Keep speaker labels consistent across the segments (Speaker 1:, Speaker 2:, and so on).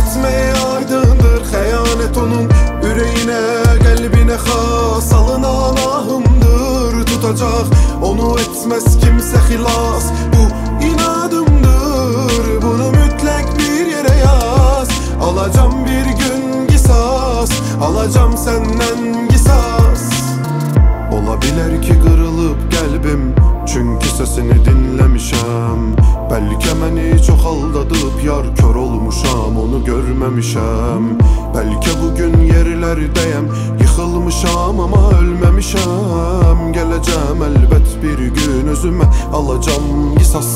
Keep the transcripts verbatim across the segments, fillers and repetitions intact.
Speaker 1: Gitmeye aydındır xəyanət onun ürəyinə, qəlbinə xas alınan ahımdır. Tutacaq onu etməz kimsə xilas, bu inadımdır. Bunu mütləq bir yerə yaz. Alacam bir gün qisas, alacam səndən qisas. Ola bilər ki qırılıb qəlbim, çünki səsini dinləmişəm. Bəlkə məni çox aldadıb yar, kör olmuşam, onu görməmişəm. Bəlkə bugün yerlərdəyəm, yıxılmışam amma ölməmişəm. Gələcəm əlbət bir gün özümə, alacam qisas.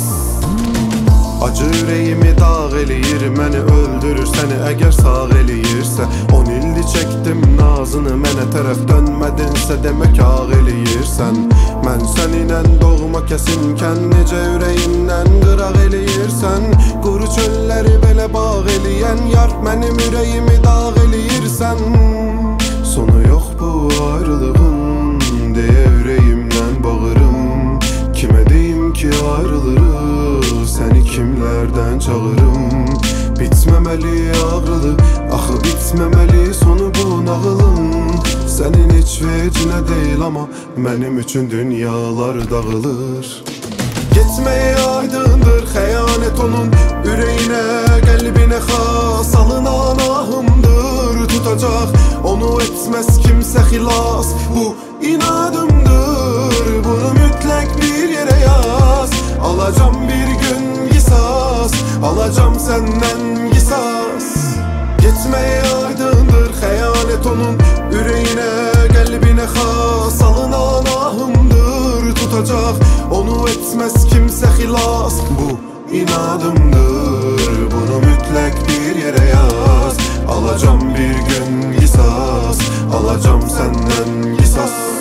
Speaker 1: Acı ürəyimi dağ eləyir, məni öldürür səni əgər sağ eləyirsə. On ildir çəkdim nazını, mənə tərəf dönmədinsə demək ağ eləyirsən. Mən səninlə doğma kəsimkən necə ürəyimdən qıraq eləyirsən. Quru çölləri belə bağ eləyən yar, mənim ürəyimi dağ eləyirsən. Sonu yox bu ayrılığın deyə ürəyimdən bağırım. Kimə deyim ki ayrılırıq, səni kimlərdən çağırım. Bitməməli ağrılı, axı bitməməli sonu bu nağılın. Sənin heç vecinə deyil amma mənim üçün dünyalar dağılır. Getməyə aydındır xəyanət onun ürəyinə, qəlbinə xas alınan ahımdır. Tutacaq onu etməz kimsə xilas, bu inadımdır. Bunu mütləq bir yerə yaz. Alacam bir gün qisas, alacam səndən qisas. Getməyə aydındır xəyanət onun ürəyinə, qəlbinə xas alınan ahımdır. Tutacaq onu etməz kimsə xilas, bu inadımdır. Bunu mütləq bir yerə yaz. Alacam bir gün qisas, alacam səndən qisas.